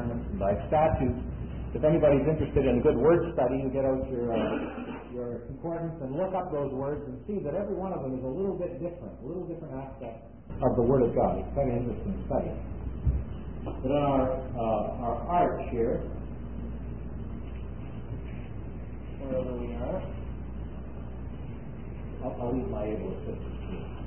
commandments and thy statutes. If anybody's interested in a good word study, you get out your concordance and look up those words and see that every one of them is a little bit different, a little different aspect of the Word of God. It's quite an interesting study. But on our arch here, wherever we are, I'll leave my able assistance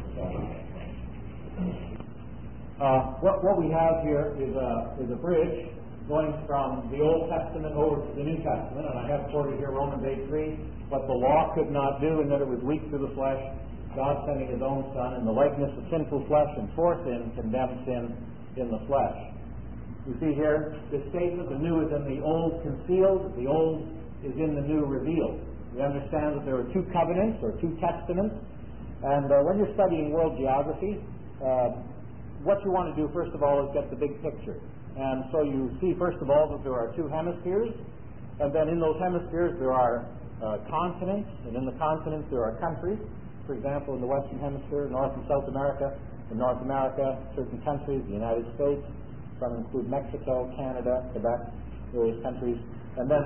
here. What we have here is a bridge going from the Old Testament over to the New Testament, and I have quoted here Romans 8:3, what the law could not do, in that it was weak through the flesh, God sending His own Son in the likeness of sinful flesh, and for sin condemned sin in the flesh. You see here this statement: the new is in the old concealed, the old is in the new revealed. We understand that there are two covenants or two testaments, and when you're studying world geography, what you want to do first of all is get the big picture. And so you see, first of all, that there are two hemispheres, and then in those hemispheres there are continents, and in the continents there are countries. For example, in the Western Hemisphere, North and South America. In North America, certain countries, the United States, some include Mexico, Canada, Quebec, various countries. And then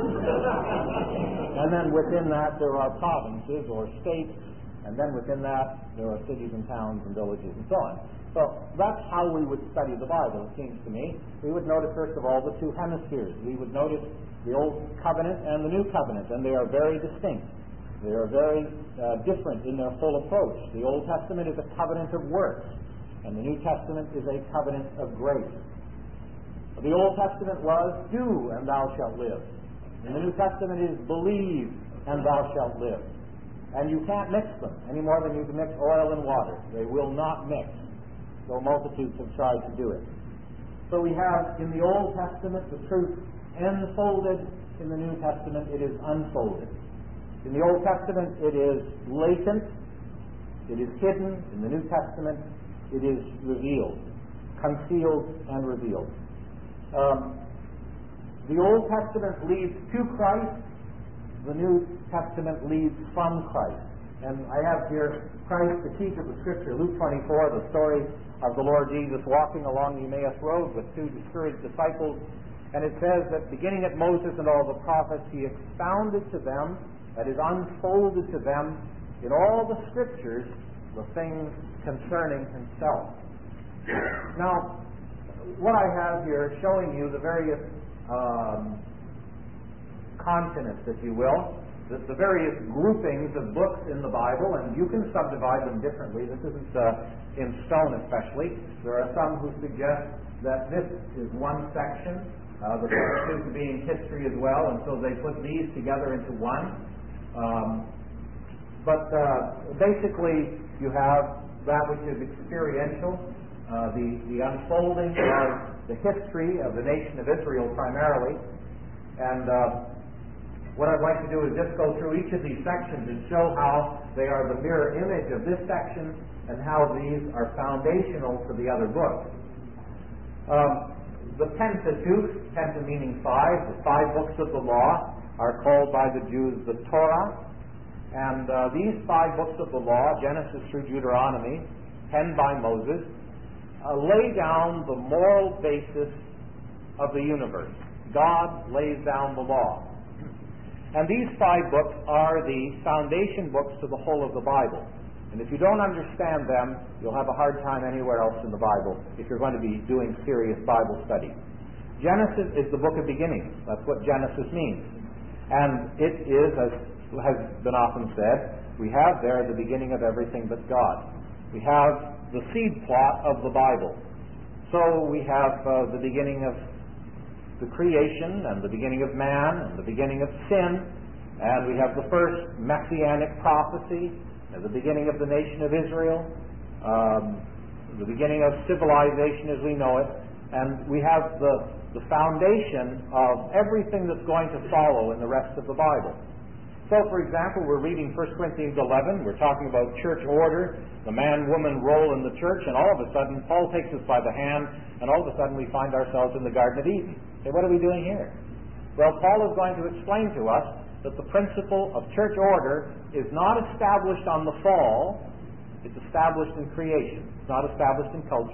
within that there are provinces or states, and then within that there are cities and towns and villages and so on. So that's how we would study the Bible, it seems to me. We would notice, first of all, the two hemispheres. We would notice the Old Covenant and the New Covenant, and they are very distinct. They are very different in their full approach. The Old Testament is a covenant of works, and the New Testament is a covenant of grace. The Old Testament was, do, and thou shalt live. And the New Testament is, believe, and thou shalt live. And you can't mix them any more than you can mix oil and water. They will not mix, though multitudes have tried to do it. So we have in the Old Testament the truth enfolded. In the New Testament it is unfolded. In the Old Testament it is latent, it is hidden. In the New Testament it is revealed, concealed and revealed. The Old Testament leads to Christ, the New Testament leads from Christ. And I have here Christ, the teacher of the Scripture, Luke 24, the story of the Lord Jesus walking along the Emmaus Road with two discouraged disciples. And it says that beginning at Moses and all the prophets, He expounded to them, that is, unfolded to them in all the Scriptures, the things concerning Himself. Now, what I have here showing you the various continents, if you will, the various groupings of books in the Bible, and you can subdivide them differently. This isn't in stone especially. There are some who suggest that this is one section, the Pentateuch being history as well, and so they put these together into one. But basically you have that which is experiential, the unfolding of the history of the nation of Israel primarily, and what I'd like to do is just go through each of these sections and show how they are the mirror image of this section and how these are foundational to the other books. The Pentateuch, Penta meaning five, the 5 books of the law, are called by the Jews the Torah. And these 5 books of the law, Genesis through Deuteronomy, penned by Moses, lay down the moral basis of the universe. God lays down the law. And these 5 books are the foundation books to the whole of the Bible. And if you don't understand them, you'll have a hard time anywhere else in the Bible if you're going to be doing serious Bible study. Genesis is the book of beginnings. That's what Genesis means. And it is, as has been often said, we have there the beginning of everything but God. We have the seed plot of the Bible. So we have the beginning of the creation, and the beginning of man, and the beginning of sin, and we have the first messianic prophecy, and the beginning of the nation of Israel, the beginning of civilization as we know it, and we have the foundation of everything that's going to follow in the rest of the Bible. So, for example, we're reading 1 Corinthians 11, we're talking about church order, the man-woman role in the church, and all of a sudden Paul takes us by the hand, and all of a sudden we find ourselves in the Garden of Eden. Hey, what are we doing here? Well, Paul is going to explain to us that the principle of church order is not established on the fall, it's established in creation. It's not established in culture,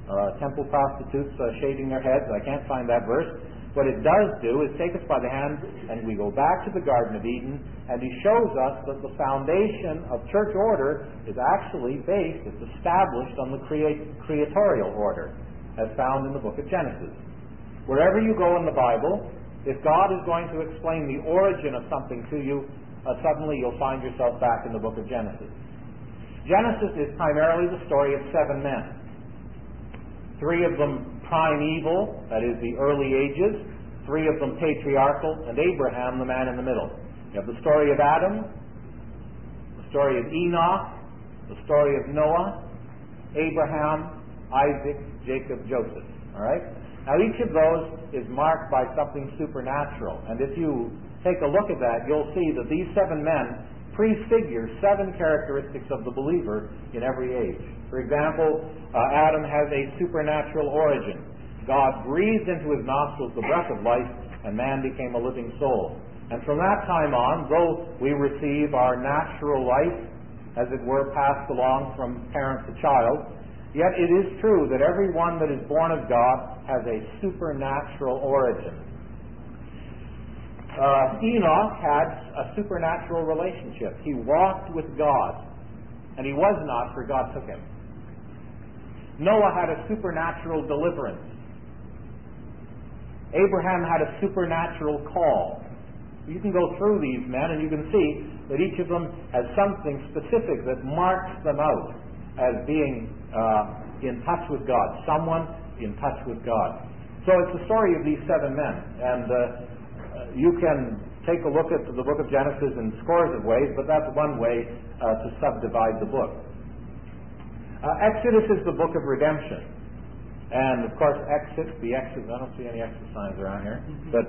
temple prostitutes shaving their heads. I can't find that verse. What it does do is take us by the hand, and we go back to the Garden of Eden, and he shows us that the foundation of church order is actually based, it's established on the creatorial order, as found in the book of Genesis. Wherever you go in the Bible, if God is going to explain the origin of something to you, suddenly you'll find yourself back in the book of Genesis. Genesis is primarily the story of 7 men. 3 of them primeval, that is the early ages, 3 of them patriarchal, and Abraham, the man in the middle. You have the story of Adam, the story of Enoch, the story of Noah, Abraham, Isaac, Jacob, Joseph. All right? Now each of those is marked by something supernatural, and if you take a look at that, you'll see that these 7 men prefigure 7 characteristics of the believer in every age. For example, Adam has a supernatural origin. God breathed into his nostrils the breath of life, and man became a living soul. And from that time on, though we receive our natural life, as it were, passed along from parent to child, yet it is true that everyone that is born of God has a supernatural origin. Enoch had a supernatural relationship. He walked with God, and he was not, for God took him. Noah had a supernatural deliverance. Abraham had a supernatural call. You can go through these men, and you can see that each of them has something specific that marks them out as being in touch with God, someone in touch with God. So it's the story of these 7 men, and you can take a look at the book of Genesis in scores of ways, but that's one way to subdivide the book. Exodus is the book of redemption. And, of course, I don't see any exit signs around here, but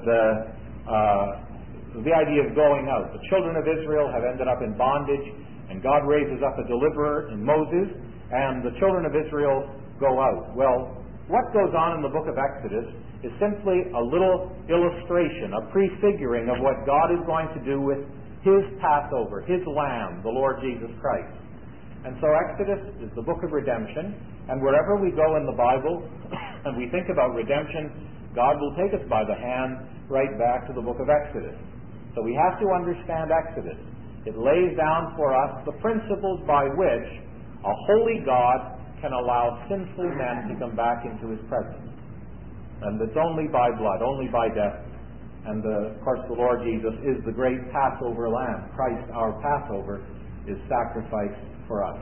the idea of going out. The children of Israel have ended up in bondage, and God raises up a deliverer in Moses, and the children of Israel go out. Well, what goes on in the book of Exodus is simply a little illustration, a prefiguring of what God is going to do with his Passover, his Lamb, the Lord Jesus Christ. And so Exodus is the book of redemption, and wherever we go in the Bible and we think about redemption, God will take us by the hand right back to the book of Exodus. So we have to understand Exodus. It lays down for us the principles by which a holy God can allow sinful men to come back into his presence. And it's only by blood, only by death. And of course the Lord Jesus is the great Passover Lamb. Christ, our Passover, is sacrificed for us.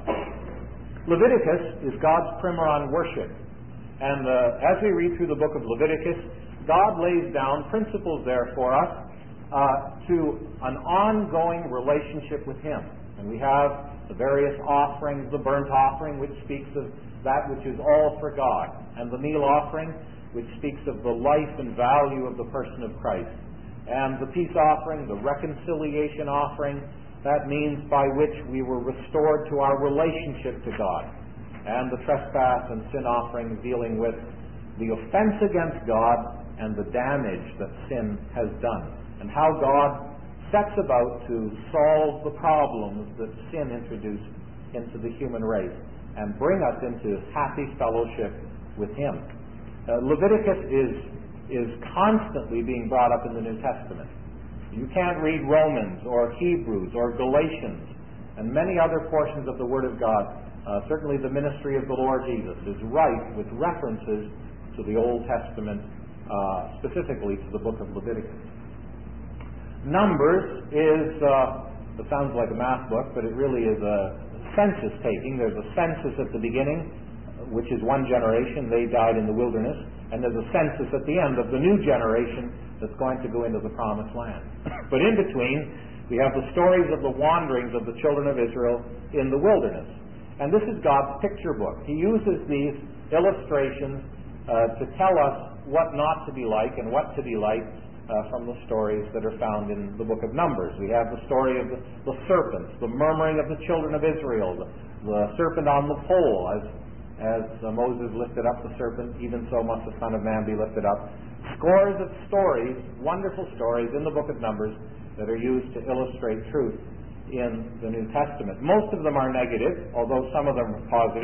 Leviticus is God's primer on worship. And as we read through the book of Leviticus, God lays down principles there for us to an ongoing relationship with him. And we have the various offerings, the burnt offering, which speaks of that which is all for God, and the meal offering, which speaks of the life and value of the person of Christ, and the peace offering, the reconciliation offering, that means by which we were restored to our relationship to God, and the trespass and sin offering dealing with the offense against God and the damage that sin has done, and how God sets about to solve the problems that sin introduced into the human race and bring us into happy fellowship with him. Leviticus is constantly being brought up in the New Testament. You can't read Romans or Hebrews or Galatians and many other portions of the Word of God. Certainly the ministry of the Lord Jesus is rife with references to the Old Testament, specifically to the book of Leviticus. Numbers is, it sounds like a math book, but it really is a census taking. There's a census at the beginning, which is one generation. They died in the wilderness. And there's a census at the end of the new generation that's going to go into the promised land. But in between, we have the stories of the wanderings of the children of Israel in the wilderness. And this is God's picture book. He uses these illustrations to tell us what not to be like and what to be like from the stories that are found in the book of Numbers. We have the story of the serpents, the murmuring of the children of Israel, the serpent on the pole, as Moses lifted up the serpent, even so must the Son of Man be lifted up. Scores of stories, wonderful stories in the book of Numbers that are used to illustrate truth in the New Testament. Most of them are negative, although some of them are positive.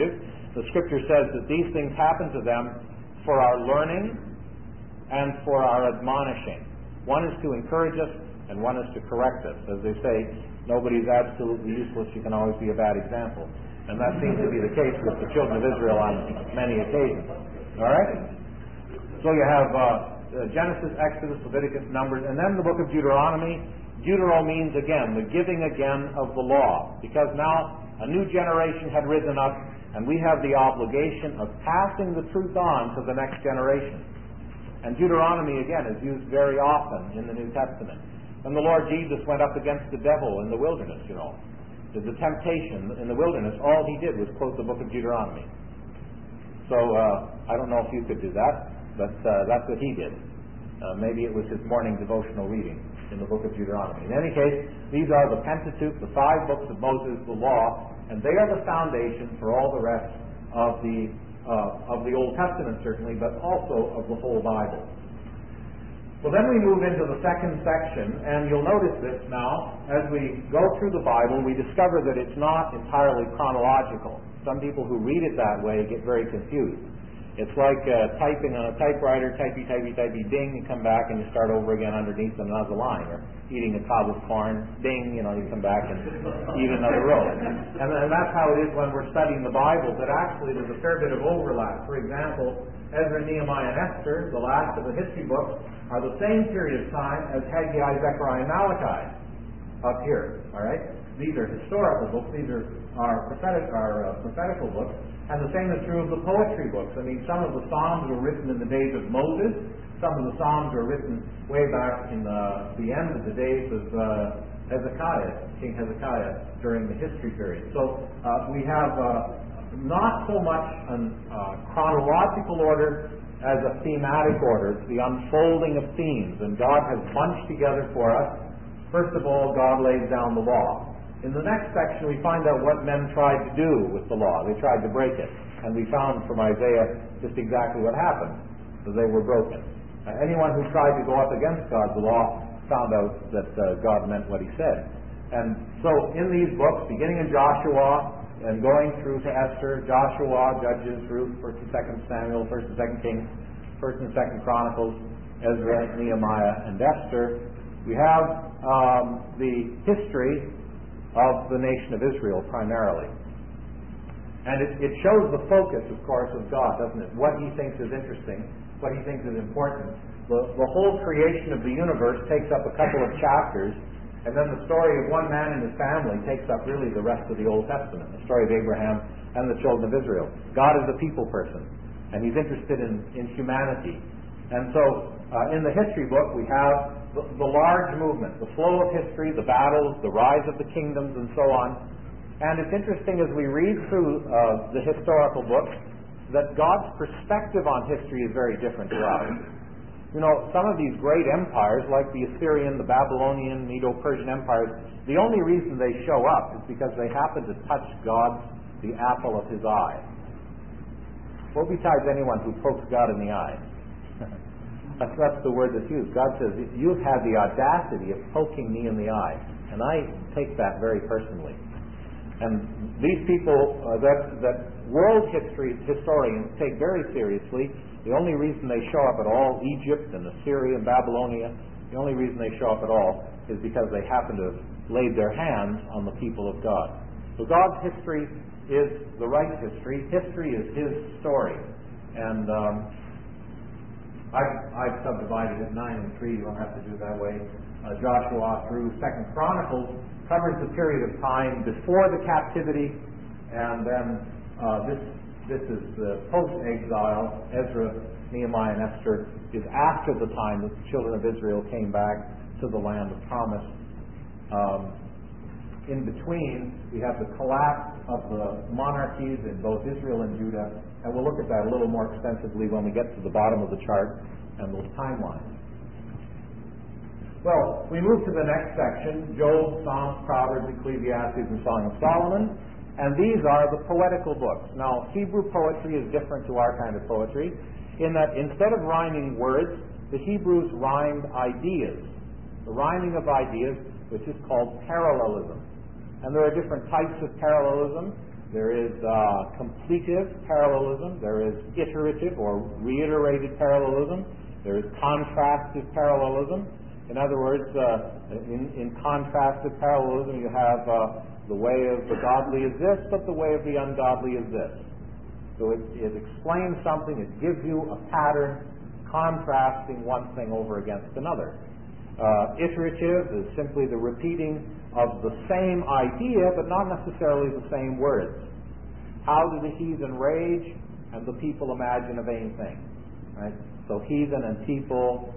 The Scripture says that these things happen to them for our learning and for our admonishing. One is to encourage us, and one is to correct us. As they say, nobody is absolutely useless. You can always be a bad example. And that seems to be the case with the children of Israel on many occasions. All right? So you have Genesis, Exodus, Leviticus, Numbers, and then the book of Deuteronomy. Deutero means, again, the giving again of the law. Because now a new generation had risen up, and we have the obligation of passing the truth on to the next generation. And Deuteronomy, again, is used very often in the New Testament. When the Lord Jesus went up against the devil in the wilderness, the temptation in the wilderness, all he did was quote the book of Deuteronomy. So I don't know if you could do that, but that's what he did. Maybe it was his morning devotional reading in the book of Deuteronomy. In any case, these are the Pentateuch, the 5 books of Moses, the law, and they are the foundation for all the rest of the Old Testament, certainly, but also of the whole Bible. Well, then we move into the second section, and you'll notice this now. As we go through the Bible, we discover that it's not entirely chronological. Some people who read it that way get very confused. It's like typing on a typewriter, typey, ding, you come back and you start over again underneath another line. Or eating a cob of corn, ding, you come back and eat another row. And that's how it is when we're studying the Bible, that actually there's a fair bit of overlap. For example, Ezra, Nehemiah, and Esther, the last of the history books, are the same period of time as Haggai, Zechariah, and Malachi up here. All right? These are historical books. These are prophetical books. And the same is true of the poetry books. I mean, some of the Psalms were written in the days of Moses. Some of the Psalms were written way back in the end of the days of King Hezekiah, during the history period. So we have not so much a chronological order as a thematic order. It's the unfolding of themes. And God has bunched together for us. First of all, God lays down the law. In the next section, we find out what men tried to do with the law. They tried to break it. And we found from Isaiah just exactly what happened. So they were broken. Anyone who tried to go up against God's law found out that God meant what he said. And so in these books, beginning in Joshua and going through to Esther, Joshua, Judges, Ruth, 1st and 2nd Samuel, 1st and 2nd Kings, 1st and 2nd Chronicles, Ezra, Nehemiah, and Esther, we have the history of the nation of Israel primarily. And it shows the focus, of course, of God, doesn't it? What he thinks is interesting, what he thinks is important. The whole creation of the universe takes up a couple of chapters, and then the story of one man and his family takes up really the rest of the Old Testament, the story of Abraham and the children of Israel. God is a people person, and he's interested in humanity. And so in the history book we have the large movement, the flow of history, the battles, the rise of the kingdoms, and so on. And it's interesting as we read through the historical books that God's perspective on history is very different to ours. Some of these great empires, like the Assyrian, the Babylonian, Medo-Persian empires, the only reason they show up is because they happen to touch God, the apple of his eye. What besides anyone who pokes God in the eye? That's the word that's used. God says, you've had the audacity of poking me in the eye. And I take that very personally. And these people that world history historians take very seriously, the only reason they show up at all, Egypt and Assyria and Babylonia, the only reason they show up at all is because they happen to have laid their hands on the people of God. So God's history is the right history. History is his story. And I've subdivided it 9 and 3. You don't have to do it that way. Joshua through 2nd Chronicles covers the period of time before the captivity, and then this is the post-exile. Ezra, Nehemiah, and Esther is after the time that the children of Israel came back to the land of promise. In between, we have the collapse of the monarchies in both Israel and Judah, and we'll look at that a little more extensively when we get to the bottom of the chart and those timelines. Well, we move to the next section, Job, Psalms, Proverbs, Ecclesiastes, and Song of Solomon, and these are the poetical books. Now, Hebrew poetry is different to our kind of poetry in that instead of rhyming words, the Hebrews rhymed ideas. The rhyming of ideas, which is called parallelism. And there are different types of parallelism. There is completive parallelism. There is iterative or reiterated parallelism. There is contrastive parallelism. In other words, in contrastive parallelism, you have the way of the godly is this, but the way of the ungodly is this. So it explains something. It gives you a pattern contrasting one thing over against another. Iterative is simply the repeating of the same idea, but not necessarily the same words. How do the heathen rage, and the people imagine a vain thing? Right? So heathen and people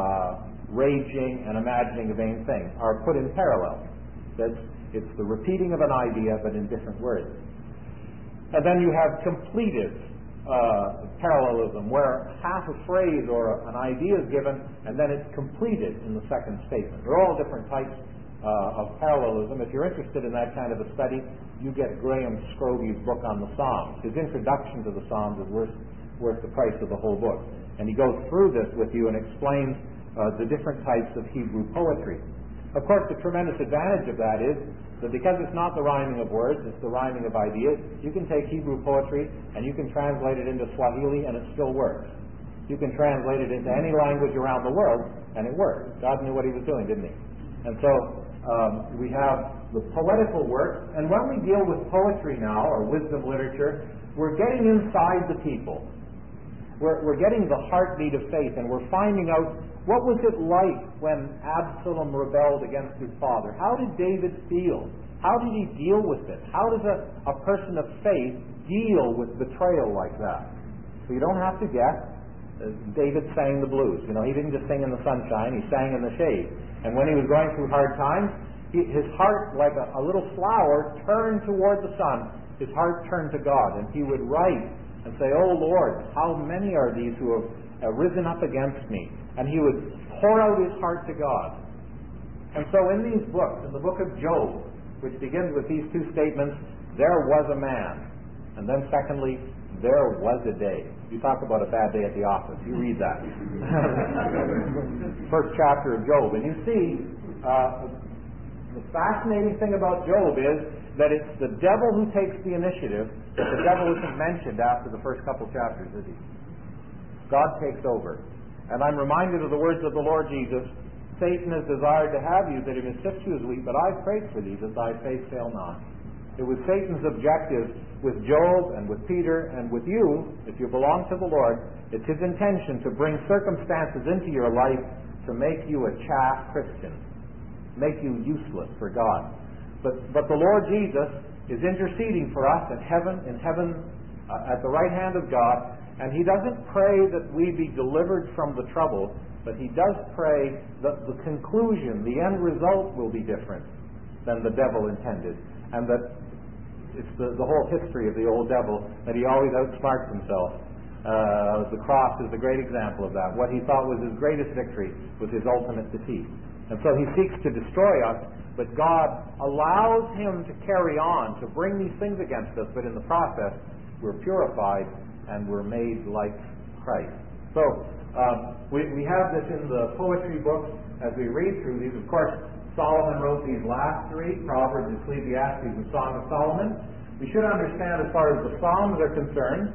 raging and imagining a vain thing are put in parallel. It's the repeating of an idea, but in different words. And then you have completive parallelism, where half a phrase or an idea is given, and then it's completed in the second statement. They're all different types of parallelism. If you're interested in that kind of a study, you get Graham Scrogie's book on the Psalms. His introduction to the Psalms is worth the price of the whole book. And he goes through this with you and explains the different types of Hebrew poetry. Of course, the tremendous advantage of that is that because it's not the rhyming of words, it's the rhyming of ideas, you can take Hebrew poetry and you can translate it into Swahili and it still works. You can translate it into any language around the world and it works. God knew what he was doing, didn't he? And so we have the poetical works, and when we deal with poetry now, or wisdom literature, we're getting inside the people. We're getting the heartbeat of faith, and we're finding out what was it like when Absalom rebelled against his father. How did David feel? How did he deal with this? How does a person of faith deal with betrayal like that? So you don't have to guess. David sang the blues. You know, he didn't just sing in the sunshine, he sang in the shade. And when he was going through hard times, his heart, like a little flower, turned toward the sun. His heart turned to God, and he would write and say, "Oh Lord, how many are these who have risen up against me?" And he would pour out his heart to God. And so in these books, in the book of Job, which begins with these two statements, there was a man. And then secondly, there was a day. You talk about a bad day at the office. You read that. First chapter of Job. And you see, the fascinating thing about Job is that it's the devil who takes the initiative, but the devil isn't mentioned after the first couple chapters, is he? God takes over. And I'm reminded of the words of the Lord Jesus, "Satan has desired to have you, that he may sift you as wheat, but I prayed for thee, that thy faith fail not." It was Satan's objective with Job and with Peter and with you, if you belong to the Lord. It's his intention to bring circumstances into your life to make you a chaff Christian, make you useless for God. But the Lord Jesus is interceding for us in heaven at the right hand of God, and he doesn't pray that we be delivered from the trouble, but he does pray that the conclusion, the end result, will be different than the devil intended, and that it's the whole history of the old devil, that he always outsmarts himself. The cross is a great example of that. What he thought was his greatest victory was his ultimate defeat. And so he seeks to destroy us, but God allows him to carry on, to bring these things against us, but in the process, we're purified and we're made like Christ. So we have this in the poetry books as we read through these. Of course, Solomon wrote these last three, Proverbs, Ecclesiastes, and Song of Solomon. We should understand, as far as the Psalms are concerned,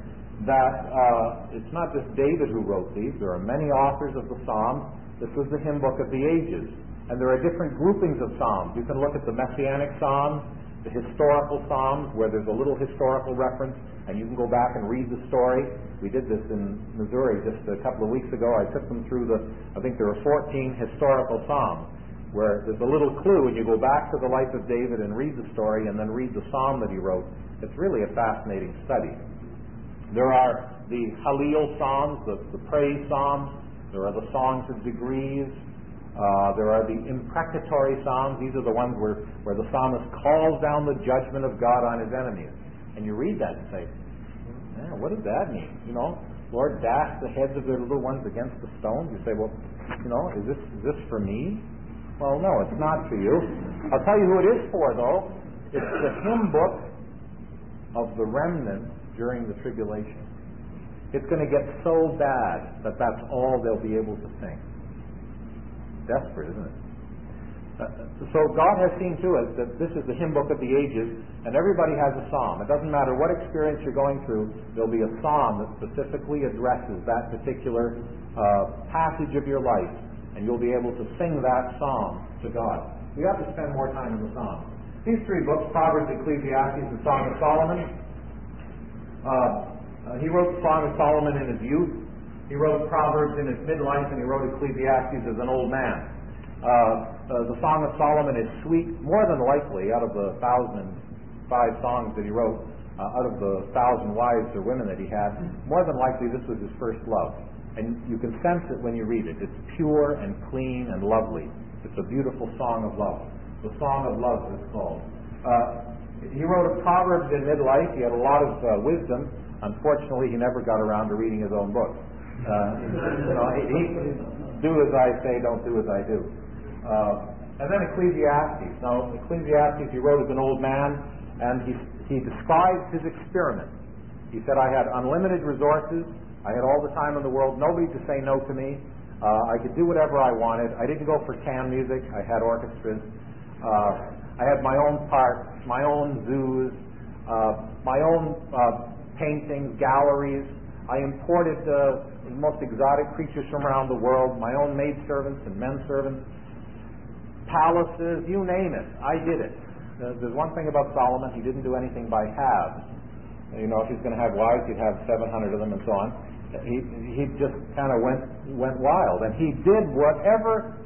that it's not just David who wrote these. There are many authors of the Psalms. This was the hymn book of the ages. And there are different groupings of Psalms. You can look at the Messianic Psalms, the historical Psalms, where there's a little historical reference, and you can go back and read the story. We did this in Missouri just a couple of weeks ago. I took them through I think there are 14 historical Psalms, where there's a little clue, and you go back to the life of David and read the story, and then read the psalm that he wrote. It's really a fascinating study. There are the Hallel Psalms, the praise Psalms. There are the songs of degrees. There are the imprecatory Psalms. These are the ones where the psalmist calls down the judgment of God on his enemies. And you read that and say, what does that mean? Lord, dash the heads of their little ones against the stones. You say, well, is this for me? Well, no, it's not for you. I'll tell you who it is for, though. It's the hymn book of the remnant during the tribulation. It's going to get so bad that that's all they'll be able to sing. Desperate, isn't it? So God has seen to it that this is the hymn book of the ages, and everybody has a psalm. It doesn't matter what experience you're going through, there'll be a psalm that specifically addresses that particular passage of your life, and you'll be able to sing that psalm to God. We have to spend more time in the psalm. These three books, Proverbs, Ecclesiastes, and Song of Solomon, he wrote the Song of Solomon in his youth, he wrote Proverbs in his midlife, and he wrote Ecclesiastes as an old man. The Song of Solomon is sweet, more than likely, out of the 1,005 songs that he wrote, out of the 1,000 wives or women that he had, more than likely this was his first love. And you can sense it when you read it. It's pure and clean and lovely. It's a beautiful song of love. The Song of Love, it's called. He wrote a Proverbs in midlife. He had a lot of wisdom. Unfortunately, he never got around to reading his own book. He do as I say, don't do as I do. And then Ecclesiastes. Now, Ecclesiastes he wrote as an old man, and he described his experiment. He said, I had unlimited resources. I had all the time in the world, nobody to say no to me. I could do whatever I wanted. I didn't go for canned music. I had orchestras. I had my own parks, my own zoos, my own paintings, galleries. I imported the most exotic creatures from around the world, my own maidservants and menservants, palaces, you name it. I did it. There's one thing about Solomon, he didn't do anything by halves. You know, if he's going to have wives, he'd have 700 of them and so on. He just kind of went wild. And he did whatever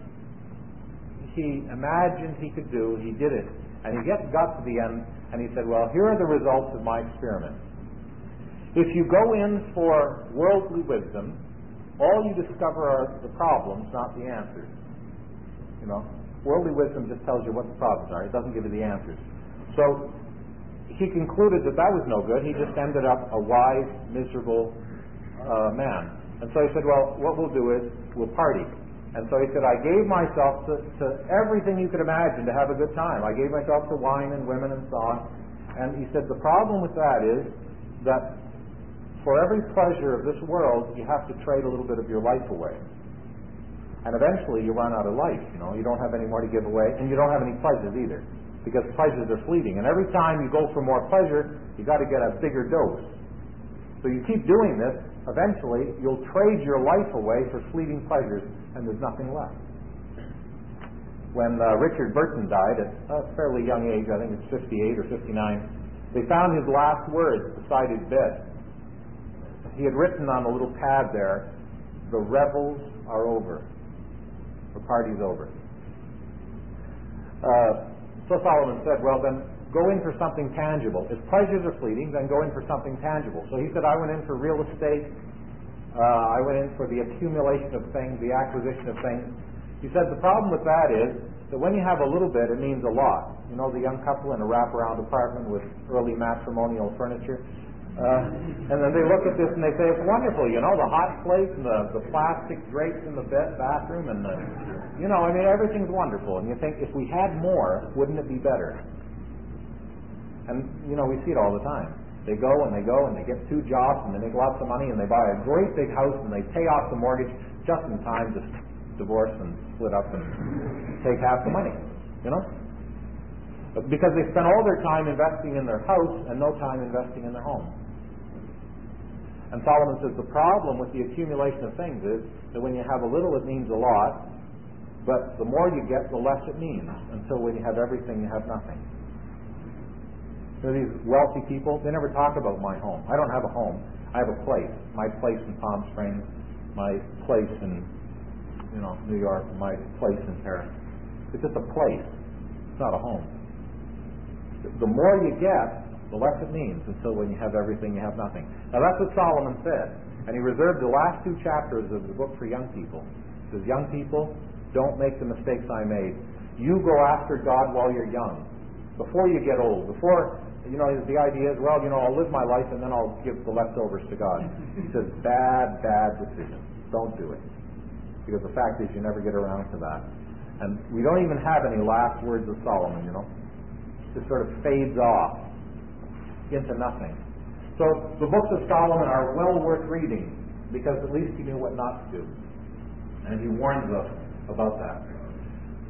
he imagined he could do, he did it. And he got to the end, and he said, well, here are the results of my experiment. If you go in for worldly wisdom, all you discover are the problems, not the answers. You know, worldly wisdom just tells you what the problems are. It doesn't give you the answers. So he concluded that was no good. He just ended up a wise, miserable man. And so he said, well, what we'll do is we'll party. And so he said, I gave myself to everything you could imagine to have a good time. I gave myself to wine and women and so on. And he said, the problem with that is that for every pleasure of this world, you have to trade a little bit of your life away. And eventually you run out of life. You know, you don't have any more to give away, and you don't have any pleasures either, because pleasures are fleeting. And every time you go for more pleasure, you got to get a bigger dose. So you keep doing this, eventually you'll trade your life away for fleeting pleasures, and there's nothing left. When Richard Burton died at a fairly young age, I think it's 58 or 59, they found his last words beside his bed. He had written on a little pad there, the revels are over. The party's over. So Solomon said, well then, go in for something tangible. If pleasures are fleeting, then go in for something tangible. So he said, I went in for real estate. I went in for the accumulation of things, the acquisition of things. He said the problem with that is that when you have a little bit, it means a lot. You know, the young couple in a wraparound apartment with early matrimonial furniture. And then they look at this and they say, it's wonderful, you know, the hot plate and the plastic drapes in the bathroom and everything's wonderful. And you think, if we had more, wouldn't it be better? And, you know, we see it all the time. They go and they get 2 jobs and they make lots of money and they buy a great big house and they pay off the mortgage just in time to divorce and split up and take half the money, you know? Because they spend all their time investing in their house and no time investing in their home. And Solomon says the problem with the accumulation of things is that when you have a little, it means a lot, but the more you get, the less it means, until when you have everything, you have nothing. You know, these wealthy people, they never talk about my home. I don't have a home. I have a place. My place in Palm Springs, my place in, New York, my place in Paris. It's just a place. It's not a home. The more you get, the less it means, until when you have everything, you have nothing. Now that's what Solomon said. And he reserved the last 2 chapters of the book for young people. He says, young people, don't make the mistakes I made. You go after God while you're young. Before you get old. Before, the idea is, I'll live my life and then I'll give the leftovers to God. He says, bad decision. Don't do it. Because the fact is, you never get around to that. And we don't even have any last words of Solomon, It sort of fades off into nothing. So the books of Solomon are well worth reading, because at least he knew what not to do. And he warns us about that.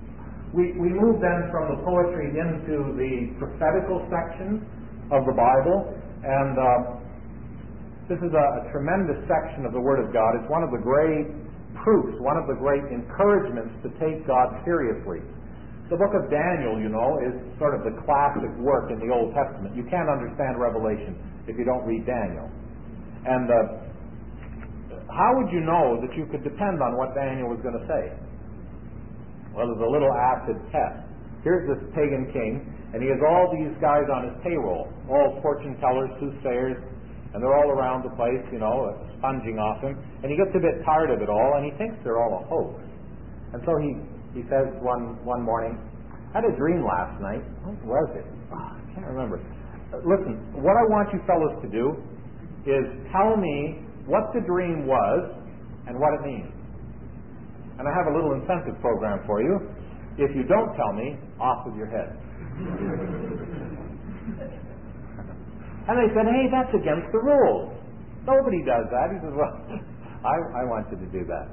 We move then from the poetry into the prophetical section of the Bible, and this is a tremendous section of the Word of God. It's one of the great proofs, one of the great encouragements to take God seriously. The book of Daniel, you know, is sort of the classic work in the Old Testament. You can't understand Revelation if you don't read Daniel. And how would you know that you could depend on what Daniel was going to say? Well, there's a little acid test. Here's this pagan king, and he has all these guys on his payroll, all fortune tellers, soothsayers, and they're all around the place, you know, sponging off him. And he gets a bit tired of it all, and he thinks they're all a hoax. And so he says one morning, I had a dream last night. What was it? I can't remember. Listen, what I want you fellows to do is tell me what the dream was and what it means. And I have a little incentive program for you. If you don't tell me, off with your head. And they said, hey, that's against the rules. Nobody does that. He says, well, I want you to do that.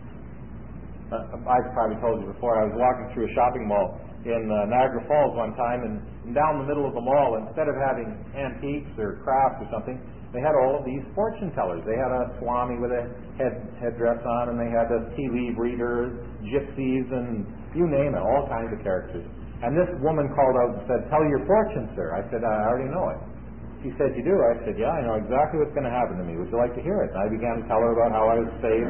I've probably told you before, I was walking through a shopping mall in Niagara Falls one time, and down the middle of the mall, instead of having antiques or crafts or something, they had all of these fortune tellers. They had a Swami with a headdress on, and they had a tea leaf readers, gypsies, and you name it, all kinds of characters. And this woman called out and said, tell your fortune, sir. I said, I already know it. She said, you do? I said, yeah, I know exactly what's going to happen to me. Would you like to hear it? And I began to tell her about how I was saved.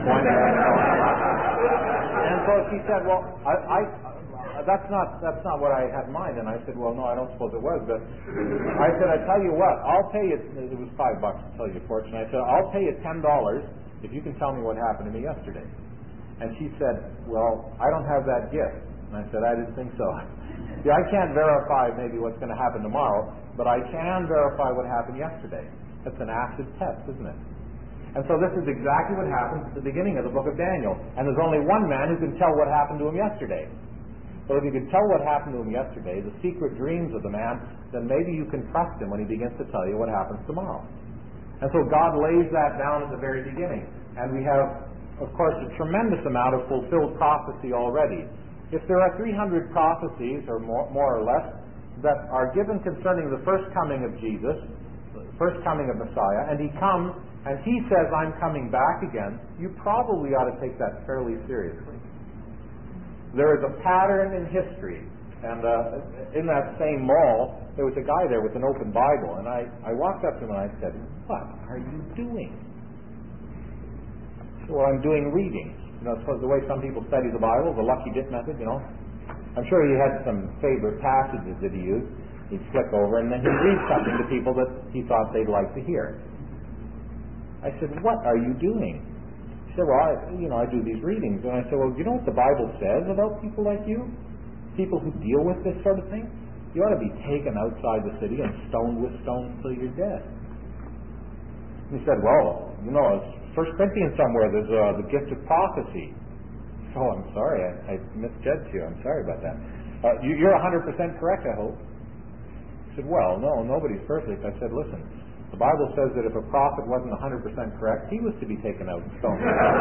And so she said, well, that's not what I had in mind. And I said, well, no, I don't suppose it was. But I said, I tell you what, I'll pay you, it was $5 to tell you a fortune. I said, I'll pay you $10 if you can tell me what happened to me yesterday. And she said, well, I don't have that gift. And I said, I didn't think so. See, I can't verify maybe what's going to happen tomorrow, but I can verify what happened yesterday. That's an acid test, isn't it? And so this is exactly what happens at the beginning of the book of Daniel. And there's only one man who can tell what happened to him yesterday. So if you can tell what happened to him yesterday, the secret dreams of the man, then maybe you can trust him when he begins to tell you what happens tomorrow. And so God lays that down at the very beginning. And we have, of course, a tremendous amount of fulfilled prophecy already. If there are 300 prophecies, or more or less, that are given concerning the first coming of Jesus, the first coming of Messiah, and he comes and he says, I'm coming back again, you probably ought to take that fairly seriously. There is a pattern in history, and in that same mall, there was a guy there with an open Bible, and I walked up to him and I said, what are you doing? He said, well, I'm doing readings. You know, it's the way some people study the Bible, the lucky dip method, you know. I'm sure he had some favorite passages that he used. He'd flick over, and then he'd read something to people that he thought they'd like to hear. I said, what are you doing? He said, well, I do these readings. And I said, well, you know what the Bible says about people like you? People who deal with this sort of thing? You ought to be taken outside the city and stoned with stones till you're dead. He said, well, you know, it's 1 Corinthians somewhere, there's the gift of prophecy. Oh, I'm sorry, I misjudged you. I'm sorry about that. You're 100% correct, I hope. He said, well, no, nobody's perfect. I said, listen, the Bible says that if a prophet wasn't 100% correct, he was to be taken out and stoned.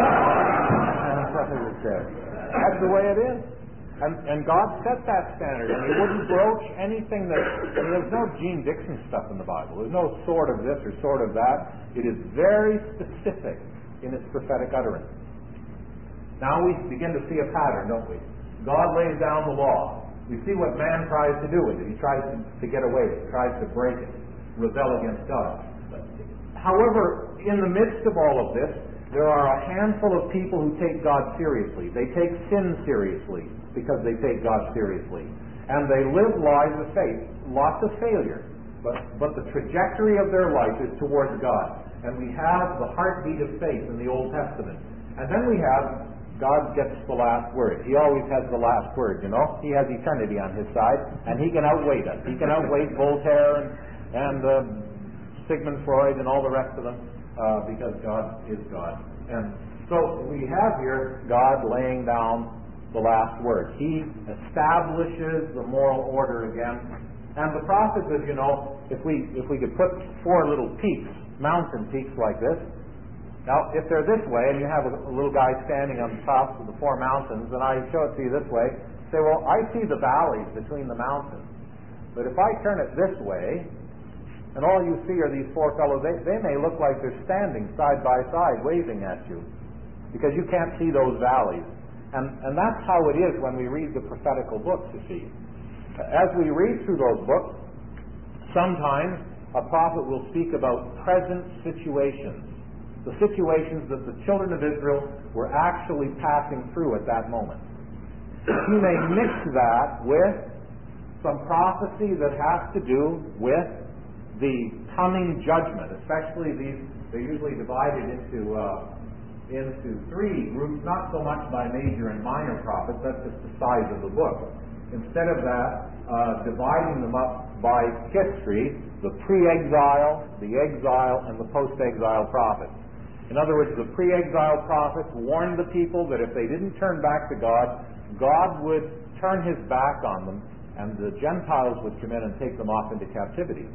That's the way it is. And God set that standard, and he wouldn't broach anything that... there's no Gene Dixon stuff in the Bible. There's no sort of this or sort of that. It is very specific in its prophetic utterance. Now we begin to see a pattern, don't we? God lays down the law. We see what man tries to do with it. He tries to get away with it, tries to break it, rebel against God. However, in the midst of all of this, there are a handful of people who take God seriously. They take sin seriously because they take God seriously. And they live lives of faith, lots of failure. But the trajectory of their life is towards God. And we have the heartbeat of faith in the Old Testament. And then we have God gets the last word. He always has the last word, you know. He has eternity on his side, and he can outweigh us. He can outweigh Voltaire and Sigmund Freud and all the rest of them because God is God. And so we have here God laying down the last word. He establishes the moral order again. And the prophets, as you know, if we could put 4 little peaks, mountain peaks like this. Now, if they're this way, and you have a little guy standing on the top of the 4 mountains, and I show it to you this way, say, well, I see the valleys between the mountains. But if I turn it this way, and all you see are these four fellows, they may look like they're standing side by side waving at you, because you can't see those valleys. And that's how it is when we read the prophetical books, you see. As we read through those books, sometimes a prophet will speak about present situations, the situations that the children of Israel were actually passing through at that moment. He may mix that with some prophecy that has to do with the coming judgment, especially these. They're usually divided into three groups, not so much by major and minor prophets. That's just the size of the book. Instead of that, dividing them up by history, the pre-exile, the exile, and the post-exile prophets. In other words, the pre-exile prophets warned the people that if they didn't turn back to God, God would turn his back on them, and the Gentiles would come in and take them off into captivity.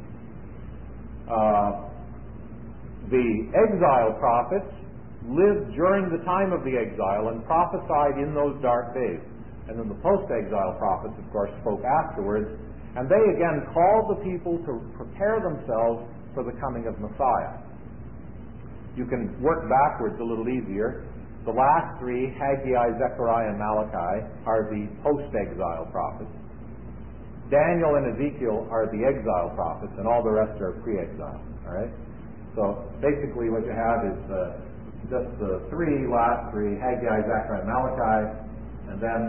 The exile prophets lived during the time of the exile and prophesied in those dark days. And then the post-exile prophets, of course, spoke afterwards, and they again called the people to prepare themselves for the coming of Messiah. You can work backwards a little easier. The last three, Haggai, Zechariah, and Malachi, are the post-exile prophets. Daniel and Ezekiel are the exile prophets, and all the rest are pre-exile. All right? So basically what you have is just the last three, Haggai, Zechariah, and Malachi, and then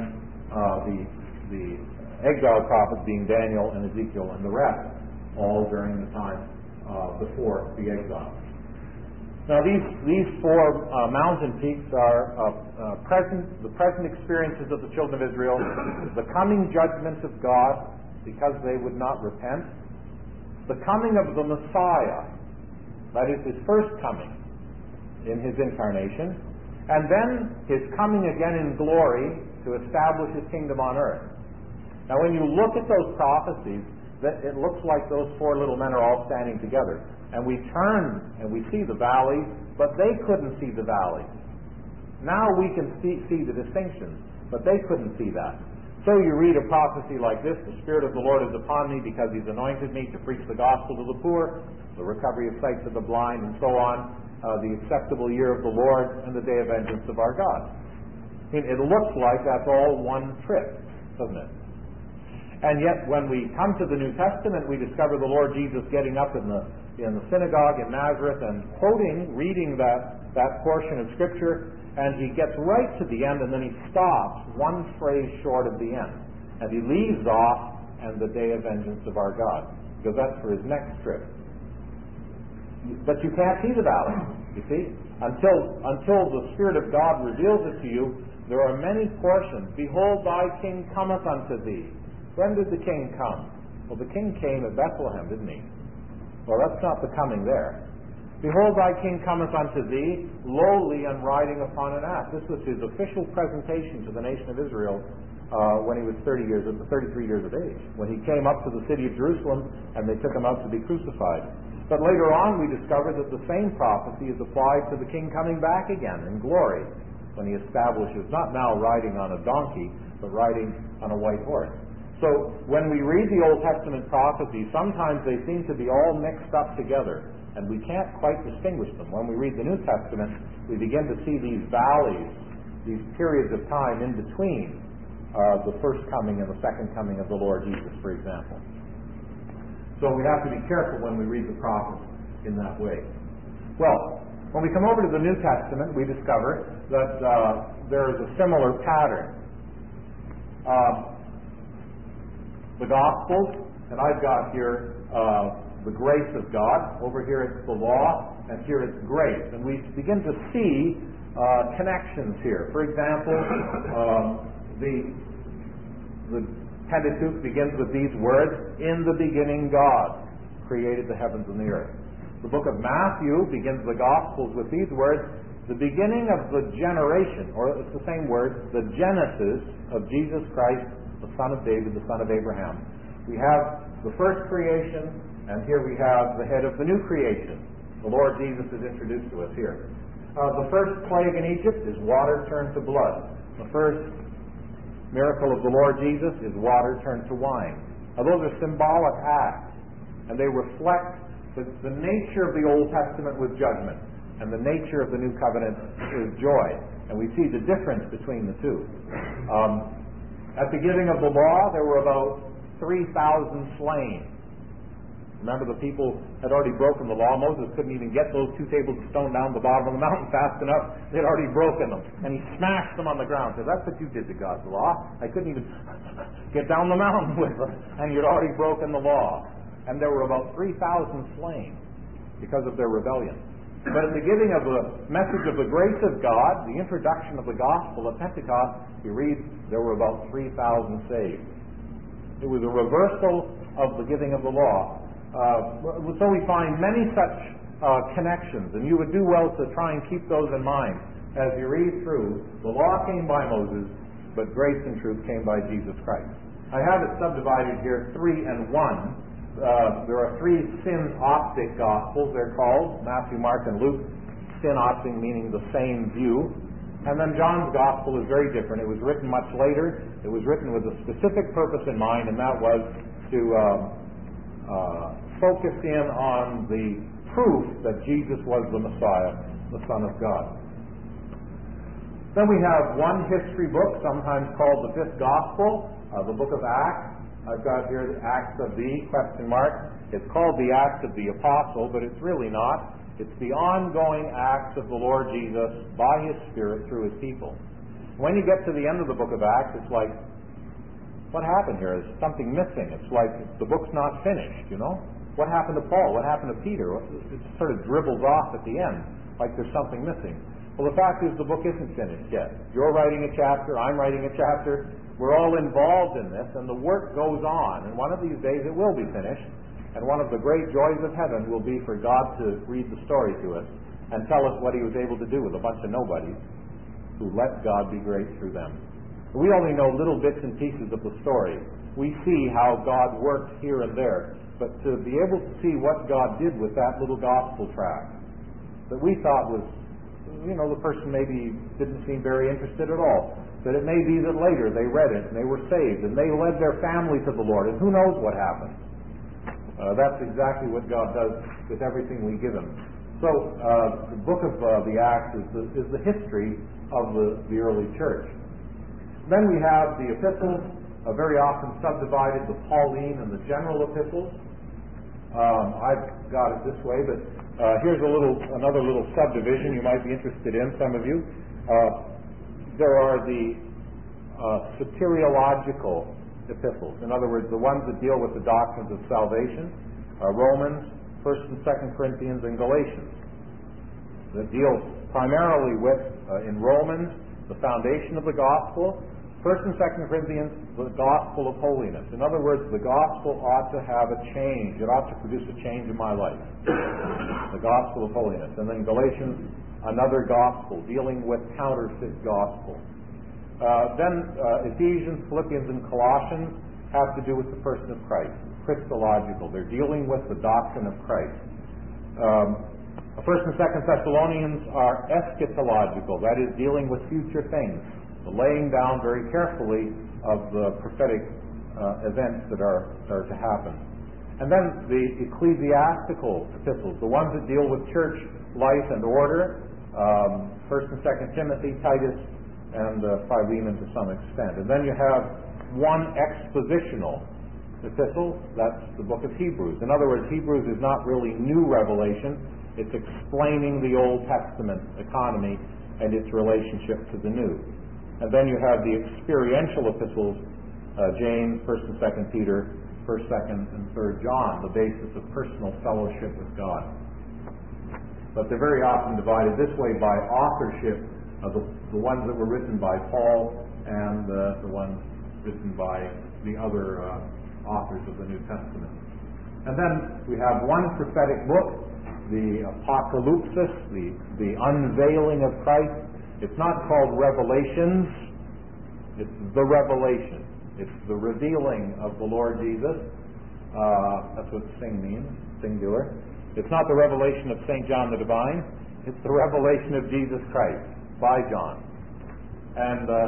the exile prophets being Daniel and Ezekiel, and the rest, all during the time before the exile. Now these four mountain peaks are the present experiences of the children of Israel, the coming judgment of God because they would not repent, the coming of the Messiah, that is his first coming in his incarnation, and then his coming again in glory to establish his kingdom on earth. Now when you look at those prophecies, it looks like those four little men are all standing together. And we turn and we see the valleys, but they couldn't see the valleys. Now we can see the distinctions, but they couldn't see that. So you read a prophecy like this: the Spirit of the Lord is upon me because he's anointed me to preach the gospel to the poor, the recovery of sight to the blind, and so on, the acceptable year of the Lord and the day of vengeance of our God. I mean, it looks like that's all one trip, doesn't it? And yet when we come to the New Testament, we discover the Lord Jesus getting up in the synagogue in Nazareth and reading that portion of Scripture, and he gets right to the end, and then he stops one phrase short of the end, and he leaves off, and the day of vengeance of our God, because that's for his next trip. But you can't see the valley, you see, until the Spirit of God reveals it to you. There are many portions. Behold, thy king cometh unto thee. When did the king come? Well, the king came at Bethlehem, didn't he? Well, that's not the coming there. Behold, thy king cometh unto thee, lowly and riding upon an ass. This was his official presentation to the nation of Israel when he was 33 years of age, when he came up to the city of Jerusalem and they took him out to be crucified. But later on we discover that the same prophecy is applied to the king coming back again in glory, when he establishes, not now riding on a donkey, but riding on a white horse. So when we read the Old Testament prophecies, sometimes they seem to be all mixed up together, and we can't quite distinguish them. When we read the New Testament, we begin to see these valleys, these periods of time in between the first coming and the second coming of the Lord Jesus, for example. So we have to be careful when we read the prophets in that way. Well, when we come over to the New Testament, we discover that there is a similar pattern. The Gospels, and I've got here the grace of God. Over here it's the law, and here it's grace. And we begin to see connections here. For example, the Pentateuch begins with these words: in the beginning God created the heavens and the earth. The book of Matthew begins the Gospels with these words: the beginning of the generation, or it's the same word, the genesis of Jesus Christ, the son of David, the son of Abraham. We have the first creation, and here we have the head of the new creation. The Lord Jesus is introduced to us here. The first plague in Egypt is water turned to blood. The first miracle of the Lord Jesus is water turned to wine. Now those are symbolic acts, and they reflect the nature of the Old Testament was judgment, and the nature of the New Covenant is joy. And we see the difference between the two. At the giving of the law, there were about 3,000 slain. Remember, the people had already broken the law. Moses couldn't even get those 2 tables of stone down the bottom of the mountain fast enough. They'd already broken them. And he smashed them on the ground. Said, that's what you did to God's law. I couldn't even get down the mountain with them. And you'd already broken the law. And there were about 3,000 slain because of their rebellion. But at the giving of the message of the grace of God, the introduction of the gospel at Pentecost, we read there were about 3,000 saved. It was a reversal of the giving of the law. So we find many such connections, and you would do well to try and keep those in mind as you read through. The law came by Moses, but grace and truth came by Jesus Christ. I have it subdivided here 3 and 1. There are 3 synoptic gospels, they're called, Matthew, Mark, and Luke. Synoptic meaning the same view. And then John's gospel is very different. It was written much later. It was written with a specific purpose in mind, and that was to focus in on the proof that Jesus was the Messiah, the Son of God. Then we have one history book, sometimes called the Fifth Gospel, the book of Acts. I've got here the Acts of the, ? It's called the Acts of the Apostle, but it's really not. It's the ongoing acts of the Lord Jesus by His Spirit through His people. When you get to the end of the book of Acts, it's like, what happened here? Is something missing? It's like the book's not finished, you know? What happened to Paul? What happened to Peter? It sort of dribbles off at the end, like there's something missing. Well, the fact is the book isn't finished yet. You're writing a chapter, I'm writing a chapter. We're all involved in this, and the work goes on. And one of these days it will be finished. And one of the great joys of heaven will be for God to read the story to us and tell us what He was able to do with a bunch of nobodies who let God be great through them. We only know little bits and pieces of the story. We see how God worked here and there. But to be able to see what God did with that little gospel tract that we thought was, you know, the person maybe didn't seem very interested at all. But it may be that later they read it and they were saved and they led their family to the Lord. And who knows what happened. That's exactly what God does with everything we give Him. So the book of the Acts is the history of the early church. Then we have the epistles, very often subdivided, the Pauline and the general epistles. I've got it this way, but here's another little subdivision you might be interested in, some of you. There are the soteriological epistles. In other words, the ones that deal with the doctrines of salvation, Romans, 1st and 2nd Corinthians, and Galatians. That deals primarily with, in Romans, the foundation of the gospel, 1st and 2nd Corinthians, the gospel of holiness. In other words, the gospel ought to have a change. It ought to produce a change in my life. The gospel of holiness. And then Galatians, another gospel, dealing with counterfeit gospel. Then Ephesians, Philippians, and Colossians have to do with the person of Christ. Christological. They're dealing with the doctrine of Christ. 1st and 2nd Thessalonians are eschatological. That is, dealing with future things. The laying down very carefully of the prophetic events that are to happen. And then the ecclesiastical epistles, the ones that deal with church life and order, 1st and 2nd Timothy, Titus, and Philemon to some extent. And then you have one expositional epistle, that's the book of Hebrews. In other words, Hebrews is not really new revelation, it's explaining the Old Testament economy and its relationship to the New. And then you have the experiential epistles, James, 1st and 2nd Peter, 1st, 2nd, and 3rd John, the basis of personal fellowship with God. But they're very often divided this way by authorship, the ones that were written by Paul and the ones written by the other authors of the New Testament. And then we have one prophetic book, the Apocalypsis, the unveiling of Christ. It's not called Revelations, it's the revelation. It's the revealing of the Lord Jesus. That's what sing means, singular. It's not the revelation of St. John the Divine, it's the revelation of Jesus Christ by John. And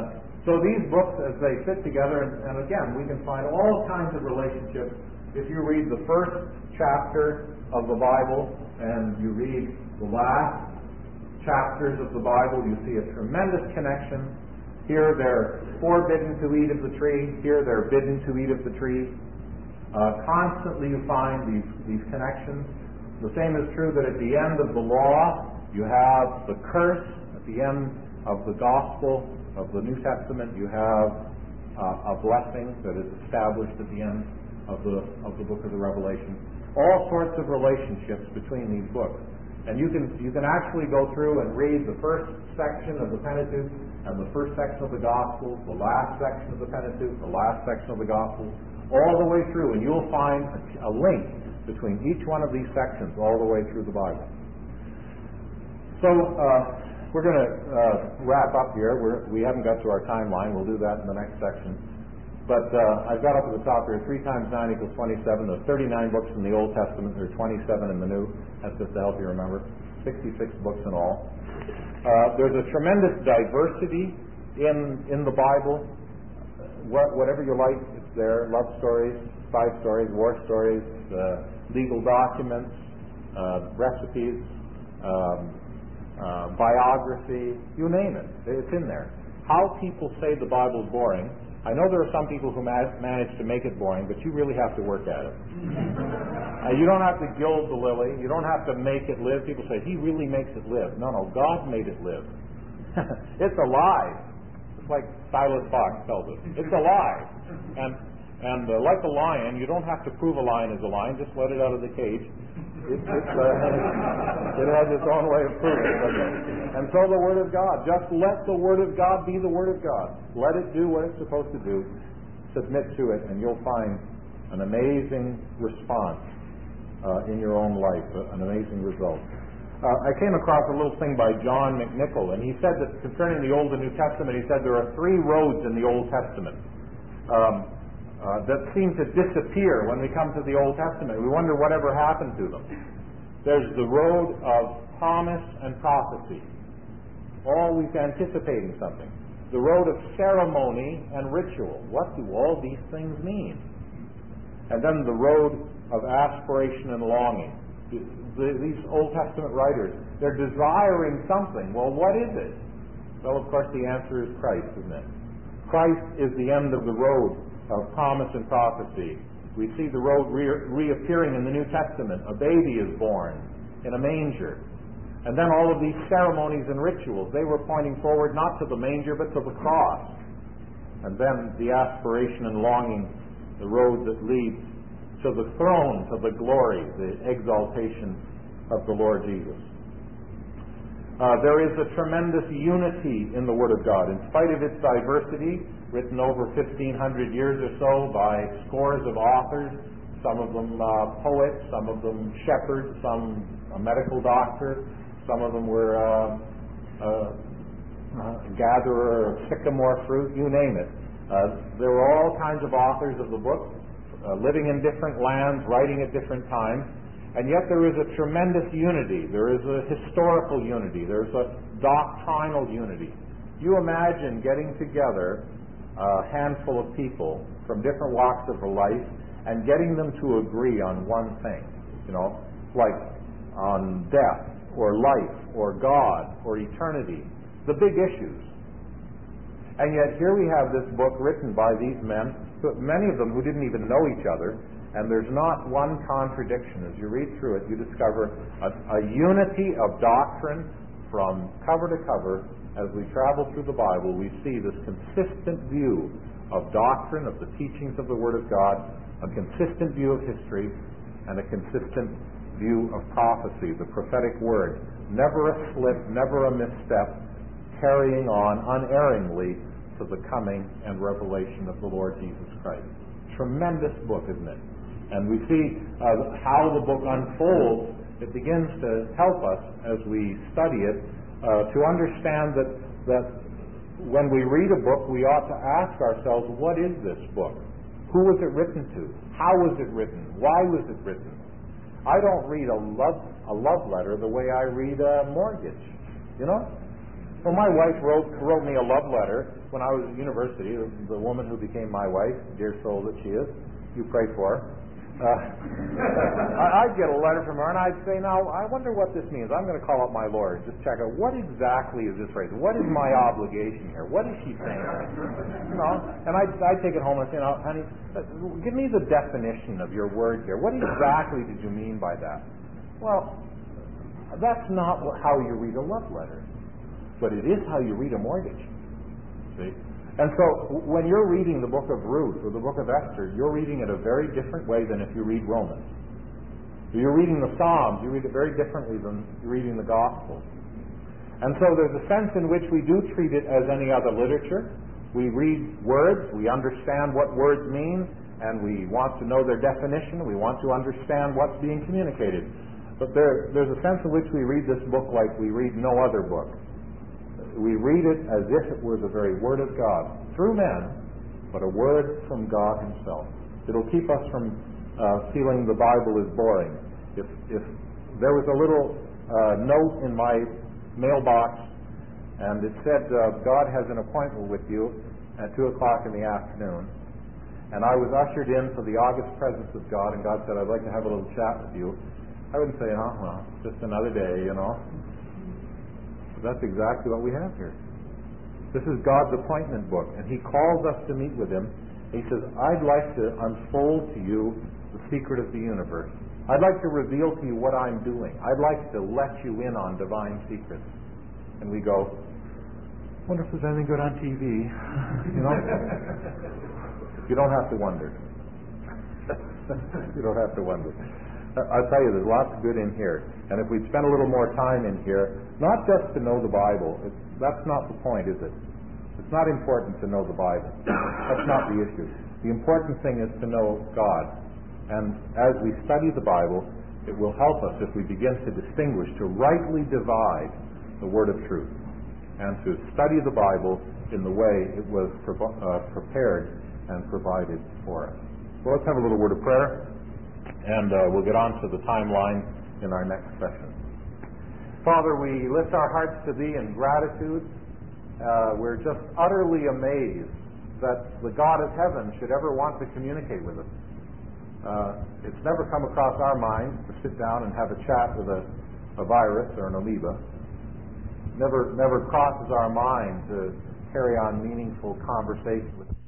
So these books, as they fit together, and again, we can find all kinds of relationships. If you read the first chapter of the Bible and you read the last chapters of the Bible, you see a tremendous connection. Here they're forbidden to eat of the tree. Here they're bidden to eat of the tree. Constantly you find these connections. The same is true that at the end of the law, you have the curse. At the end of the gospel of the New Testament, you have a blessing that is established at the end of the book of the Revelation. All sorts of relationships between these books. And you can actually go through and read the first section of the Pentateuch and the first section of the Gospels, the last section of the Pentateuch, the last section of the Gospels, all the way through, and you'll find a link between each one of these sections all the way through the Bible. So we're going to wrap up here. We haven't got to our timeline. We'll do that in the next section. But I've got up at the top here, 3 times 9 equals 27. There's 39 books in the Old Testament. There are 27 in the New. That's just to help you remember. 66 books in all. There's a tremendous diversity in the Bible. Whatever you like, it's there. Love stories, spy stories, war stories, legal documents, recipes, biography, you name it. It's in there. How people say the Bible's boring. I know there are some people who manage to make it boring, but you really have to work at it. You don't have to gild the lily. You don't have to make it live. People say, he really makes it live. No, God made it live. It's alive. It's like Silas Fox tells us. It's alive. And like a lion, you don't have to prove a lion is a lion. Just let it out of the cage. It has its own way of proving it. And so the Word of God. Just let the Word of God be the Word of God. Let it do what it's supposed to do. Submit to it, and you'll find an amazing response in your own life, an amazing result. I came across a little thing by John McNichol, and he said that concerning the Old and New Testament, he said there are 3 roads in the Old Testament that seem to disappear when we come to the Old Testament. We wonder whatever happened to them. There's the road of promise and prophecy, always anticipating something. The road of ceremony and ritual. What do all these things mean? And then the road of aspiration and longing. These Old Testament writers, they're desiring something. Well, what is it? Well, of course, the answer is Christ, isn't it? Christ is the end of the road of promise and prophecy. We see the road reappearing in the New Testament. A baby is born in a manger. And then all of these ceremonies and rituals, they were pointing forward not to the manger but to the cross. And then the aspiration and longing, the road that leads to the throne, to the glory, the exaltation of the Lord Jesus. There is a tremendous unity in the Word of God. In spite of its diversity, written over 1,500 years or so by scores of authors, some of them poets, some of them shepherds, some a medical doctor, some of them were gatherer of sycamore fruit, you name it. There were all kinds of authors of the book, living in different lands, writing at different times, and yet there is a tremendous unity. There is a historical unity. There's a doctrinal unity. You imagine getting together a handful of people from different walks of life and getting them to agree on one thing, like on death or life or God or eternity, the big issues. And yet here we have this book written by these men, many of them who didn't even know each other, and there's not one contradiction. As you read through it, you discover a unity of doctrine from cover to cover. As we travel through the Bible, we see this consistent view of doctrine, of the teachings of the Word of God, a consistent view of history, and a consistent view of prophecy, the prophetic word. Never a slip, never a misstep, carrying on unerringly to the coming and revelation of the Lord Jesus Christ. Tremendous book, isn't it? And we see how the book unfolds. It begins to help us as we study it to understand that when we read a book, we ought to ask ourselves, what is this book? Who was it written to? How was it written? Why was it written? I don't read a love letter the way I read a mortgage. Well, my wife wrote me a love letter when I was at university, the woman who became my wife, dear soul that she is. You pray for her. I'd get a letter from her, and I'd say, now, I wonder what this means. I'm going to call up my lawyer and just check out what exactly is this phrase. What is my obligation here? What is she saying? You know, and I'd take it home and say, now, honey, give me the definition of your word here. What exactly did you mean by that? Well, that's not how you read a love letter, but it is how you read a mortgage. See? And so when you're reading the book of Ruth or the book of Esther, you're reading it a very different way than if you read Romans. If you're reading the Psalms, you read it very differently than reading the Gospels. And so there's a sense in which we do treat it as any other literature. We read words, we understand what words mean, and we want to know their definition, we want to understand what's being communicated. But there's a sense in which we read this book like we read no other book. We read it as if it were the very Word of God, through men, but a word from God Himself. It'll keep us from feeling the Bible is boring. If there was a little note in my mailbox, and it said, God has an appointment with you at 2 o'clock in the afternoon, and I was ushered in for the august presence of God, and God said, I'd like to have a little chat with you, I wouldn't say, well, just another day, you know. That's exactly what we have here. This is God's appointment book, and He calls us to meet with Him. He says, I'd like to unfold to you the secret of the universe. I'd like to reveal to you what I'm doing. I'd like to let you in on divine secrets. And we go, wonder if there's anything good on TV. You know? You don't have to wonder. You don't have to wonder. I'll tell you, there's lots of good in here. And if we'd spend a little more time in here, not just to know the Bible, that's not the point, is it? It's not important to know the Bible. That's not the issue. The important thing is to know God. And as we study the Bible, it will help us if we begin to distinguish, to rightly divide the word of truth, and to study the Bible in the way it was prepared and provided for us. So let's have a little word of prayer, and we'll get on to the timeline in our next session. Father, we lift our hearts to Thee in gratitude. We're just utterly amazed that the God of heaven should ever want to communicate with us. It's never come across our minds to sit down and have a chat with a virus or an amoeba. Never crosses our mind to carry on meaningful conversation with